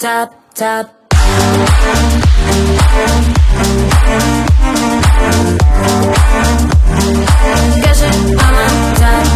top, top. Guess it, I'm on top.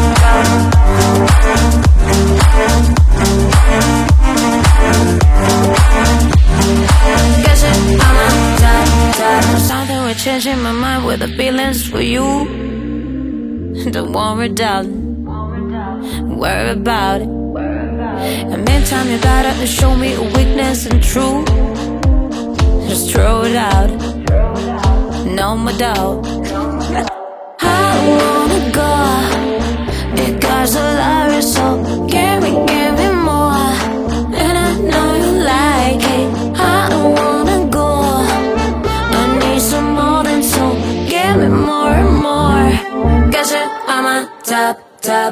Guess it, I'm on top, top. Something will change in my mind with the feelings for you. Don't worry, darling. Worry about it. And meantime, you better show me a weakness and truth. Just throw it out. No more doubt. I wanna go because I love you so. Give me more. And I know you like it. I don't wanna go. I need some more than so. Give me more and more. Guess it, I'm on top, top.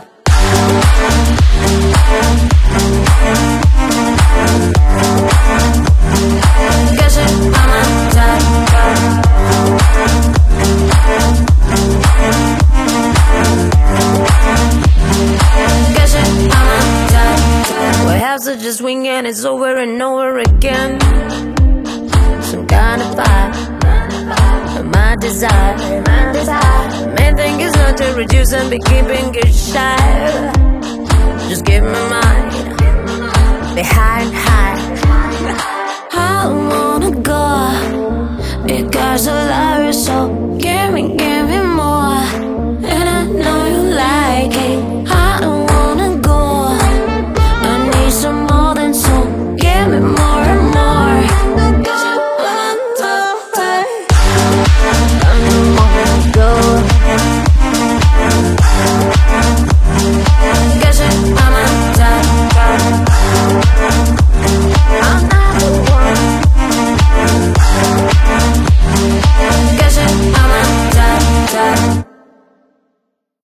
Guess it, I'm on top. Guess it, I'm on top. We have such a swing and it's over and over again. Some kind of fight. My desire. Main thing is not to reduce and be keeping it shy. Just give me mine. Behind high. I wanna go because I love you so. Give me